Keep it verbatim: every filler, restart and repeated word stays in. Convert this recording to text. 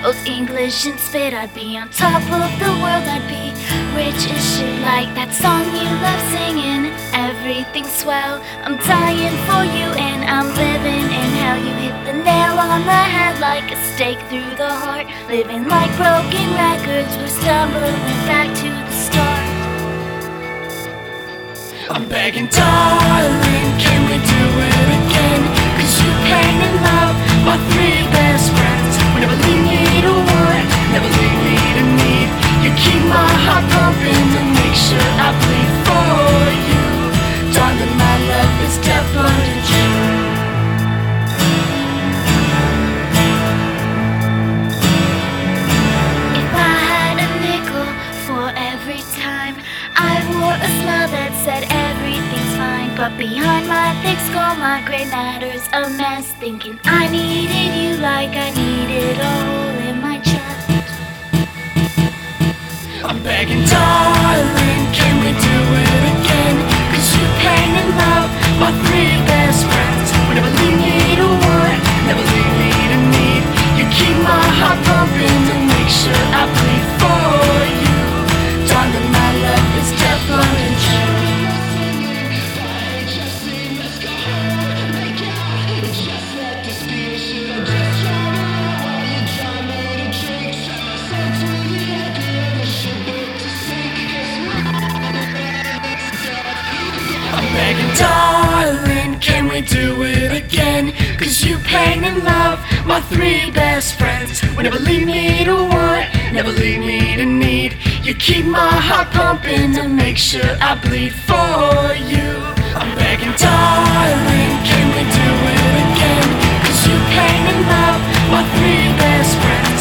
Old English and spit, I'd be on top of the world. I'd be rich as shit, like that song you love singing. Everything's swell, I'm dying for you, and I'm living in hell. You hit the nail on the head like a stake through the heart. Living like broken records, we're stumbling back to the start. I'm begging, darling, can we do it again? Cause you, pain, and love, my three best friends, will never leave me to want, never leave me to need. You keep my heart pumping to make sure I bleed for you. Darling, my love is definitely true. If I had a nickel for every time I wore a smile that said everything's fine, but behind my thick skull my gray matter's a mess, thinking I needed you like I needed a hole in my chest. I'm begging, darling, can we do it again? Cause you, pain, and love, my three best friends, will never leave me to want, never leave me to need. You keep my heart pumping to make sure I bleed for you. Darling, my love is definitely true. I'm begging, darling, can we do it again? Cause you, pain, and love, my three best friends, will never leave me to want, never leave me to need. You keep my heart pumping to make sure I bleed for you. I'm begging, darling, can we do it again? Cause you, pain, and love, my three best friends,